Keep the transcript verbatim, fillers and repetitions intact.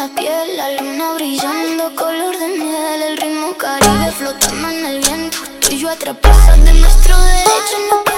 la piel, la luna brillando, color de miel, el ritmo caribe flotando en el viento. Tú y yo atrapadas de nuestro derecho, no